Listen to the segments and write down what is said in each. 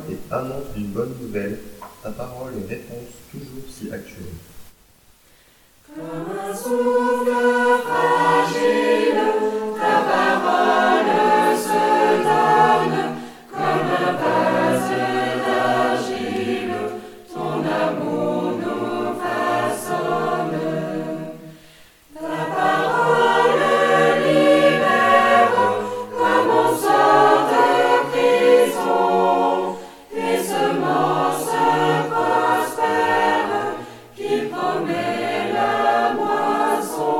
annonce d'une bonne nouvelle. Ta parole est réponse toujours si actuelle. Comme un souffle fragile, ta parole se donne, comme un vase d'argile, ton amour nous façonne. Ta parole libère, comme on sort de prison, et semence prospère qui promet la moisson.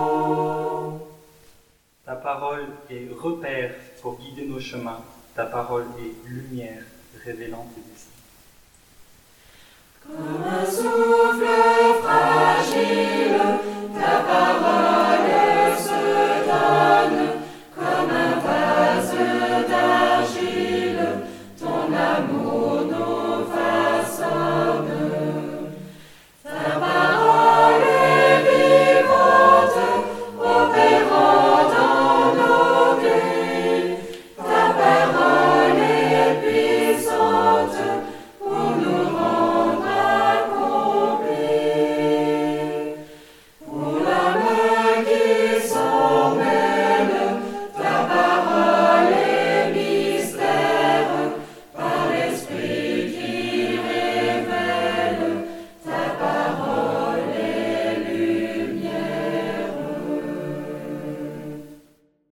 Ta parole est repère pour guider nos chemins. Ta parole est lumière révélant tes desseins. Comme un souffle fragile, ta parole